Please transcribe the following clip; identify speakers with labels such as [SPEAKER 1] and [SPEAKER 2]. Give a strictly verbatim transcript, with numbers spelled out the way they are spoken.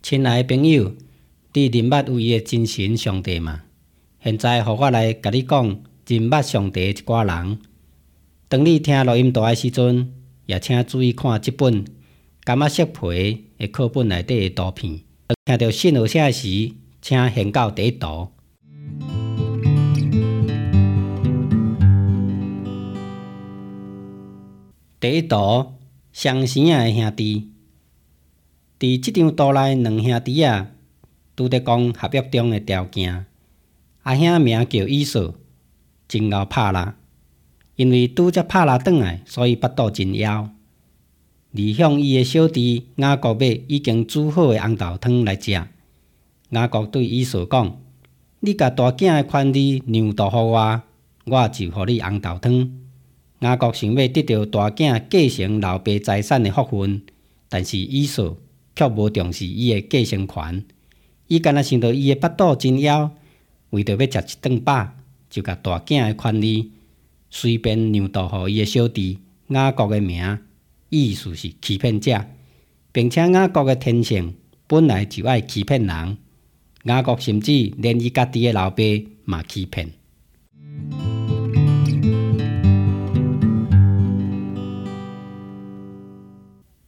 [SPEAKER 1] 亲爱的朋友，你认捌有伊的真神上帝吗？现在，互我来甲你讲认捌上帝的一寡人。当你听录音带的时阵，也请注意看即本柑仔色皮的课本内底的图片。听到信号声时，请掀到第一图。第一图，双生仔的兄弟。伫即张图内，两兄弟仔拄在讲合约中的条件。阿兄名叫以扫，真敖拍拉，因为拄则拍拉转来，所以腹肚真枵。而向伊的小弟雅各买已经煮好的红豆汤来食。雅各对以扫讲：“你甲大囝的权利让渡互我，我就互你红豆汤。”雅各想要得到大囝继承老爸财产的福分，但是以扫却无重视伊的继承权。伊干那想到伊的腹肚真枵，为着要食一顿饱，就甲大囝的权利随便让渡互伊的小弟雅各的名，意思是欺骗者，并且雅各的天性本来就爱欺骗人。雅各甚至连伊家己的老爸嘛欺骗。